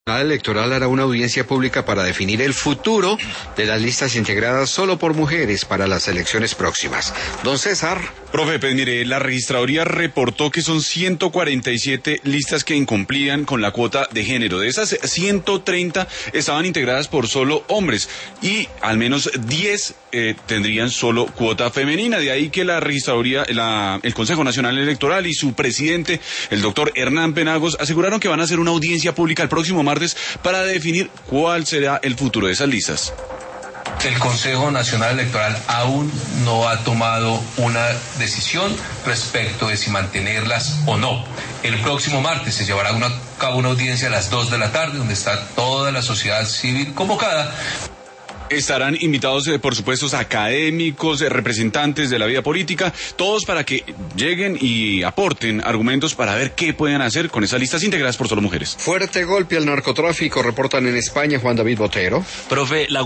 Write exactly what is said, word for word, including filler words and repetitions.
Electoral hará una audiencia pública para definir el futuro de las listas integradas solo por mujeres para las elecciones próximas. Don César. Profe, pues mire, la registraduría reportó que son ciento cuarenta y siete listas que incumplían con la cuota de género. De esas, ciento treinta estaban integradas por solo hombres y al menos diez eh, tendrían solo cuota femenina. De ahí que la registraduría, la, el Consejo Nacional Electoral y su presidente, el doctor Hernán Penagos, aseguraron que van a hacer una audiencia pública el próximo martes para definir cuál será el futuro de esas listas. El Consejo Nacional Electoral aún no ha tomado una decisión respecto de si mantenerlas o no. El próximo martes se llevará a cabo una audiencia a las dos de la tarde, donde está toda la sociedad civil convocada. Estarán invitados, eh, por supuesto, académicos, eh, representantes de la vida política, todos para que lleguen y aporten argumentos para ver qué pueden hacer con esas listas integradas por solo mujeres. Fuerte golpe al narcotráfico, reportan en España Juan David Botero. Profe, la